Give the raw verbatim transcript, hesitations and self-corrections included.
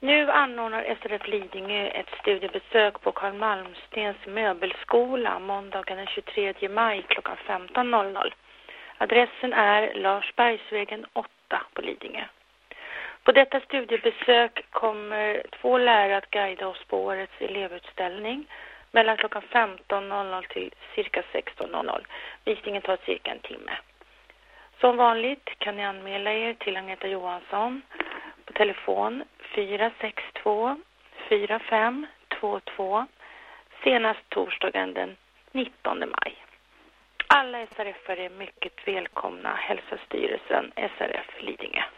Nu anordnar S R F Lidingö ett studiebesök på Carl Malmstens möbelskola måndagen den tjugotredje maj klockan femton noll noll. Adressen är Larsbergsvägen åtta på Lidingö. På detta studiebesök kommer två lärare att guida oss på årets elevutställning mellan klockan femton noll noll till cirka sexton noll noll. Visningen tar cirka en timme. Som vanligt kan ni anmäla er till Agneta Johansson på telefon fyra sex två fyra fem två två senast torsdagen den nittonde maj. Alla S R F är mycket välkomna, hälsar styrelsen S R F Lidingö.